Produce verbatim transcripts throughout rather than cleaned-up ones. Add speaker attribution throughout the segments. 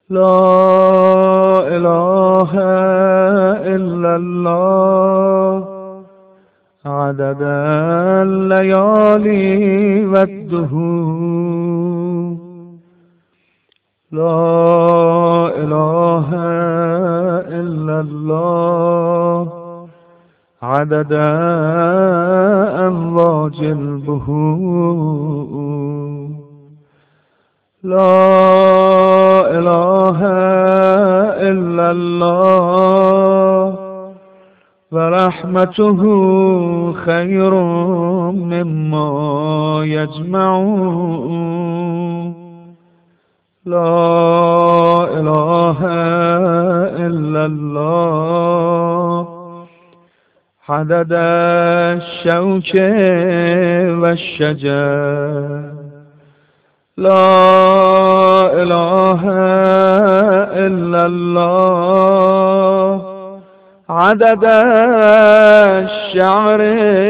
Speaker 1: لا إله إلا الله عدد الليالي والدهور. لا إله إلا الله عدد أمواج البحور. لا إله إلا الله ورحمته خير مما يجمعون. لا إله إلا الله عدد الشوك والشجر. لا إله إلا الله عدد الشعر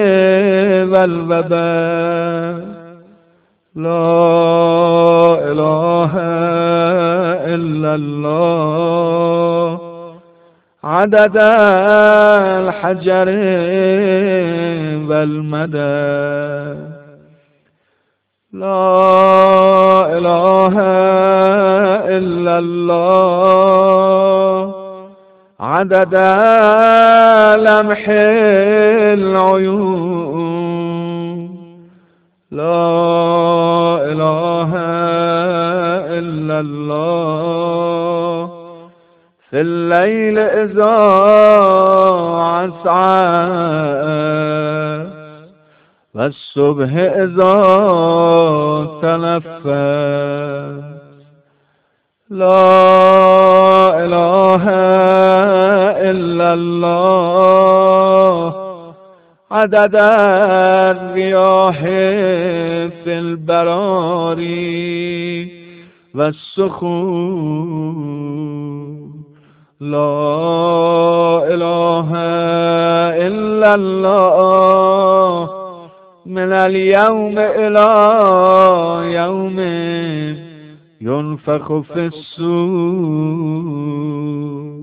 Speaker 1: والوبر. لا إله إلا الله عدد الحجر والمدر. لا إله إلا الله عدد لمح العيون. لا إله إلا الله في الليل إذا عسعس والصبح إذا تنفس. لا إله إلا الله عدد الرياح في البراري والسخون. لا إله إلا الله من اليوم إلى يوم ينفخ في الصور.